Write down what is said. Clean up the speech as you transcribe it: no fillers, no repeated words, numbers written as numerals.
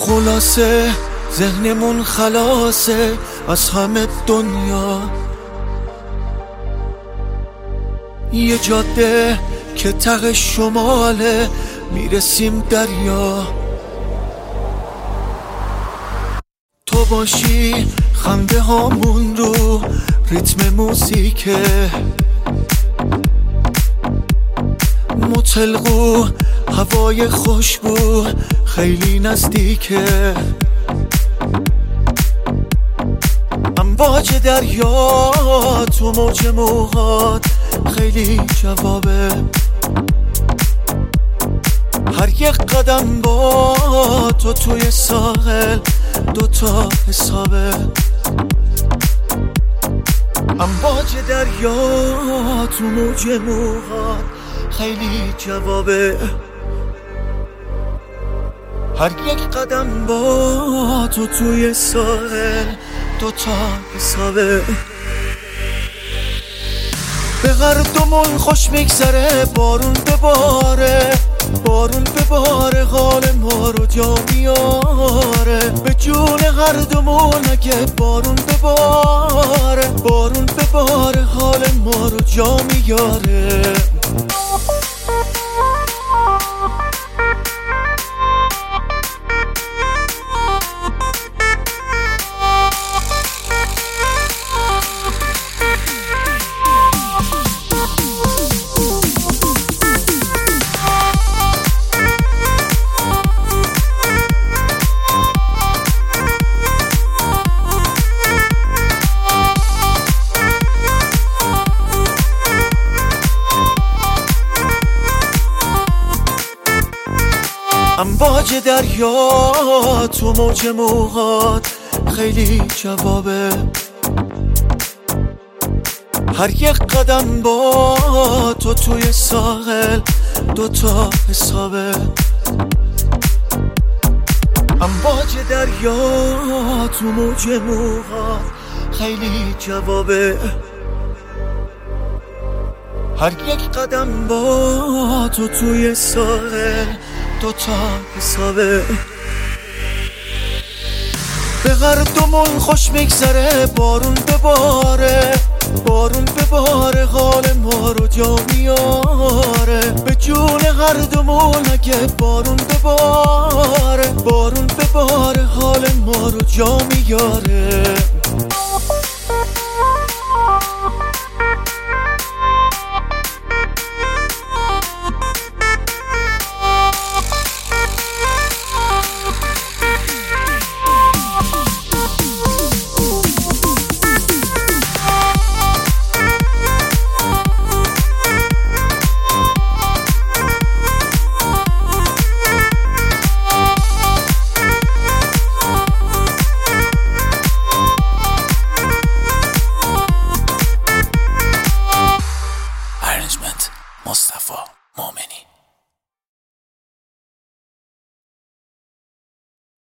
خلاصه ذهنمون خلاصه از همه دنیا، یه جاده که ته شماله میرسیم دریا. تو باشی خنده هامون رو ریتم موزیکه، متلقو هوای خوشبو خیلی نزدیکه. امواج دریا تو موج موهات خیلی جوابه، هر یک قدم با تو توی ساحل دوتا حسابه. امواج دریا تو موج موهات خیلی جوابه، هر یک قدم با تو توی ساحل دوتا حسابه. به هر دومون خوش میگذره، بارون بباره، بارون بباره، حال ما رو جا میاره. به جون هر دومون اگه بارون بباره، بارون بباره، حال ما رو جا میاره. امواج دریا تو موج موهات خیلی جوابه، هر یک قدم با تو توی ساحل دوتا حسابه. امواج دریا تو موج موهات خیلی جوابه، هر یک قدم با تو توی ساحل دوتا حسابه. به هر دومون خوش میگذره، بارون بباره، بارون بباره، حال ما رو جا میاره. به جون هر دومون اگه بارون بباره، بارون بباره، حال ما رو جا میاره.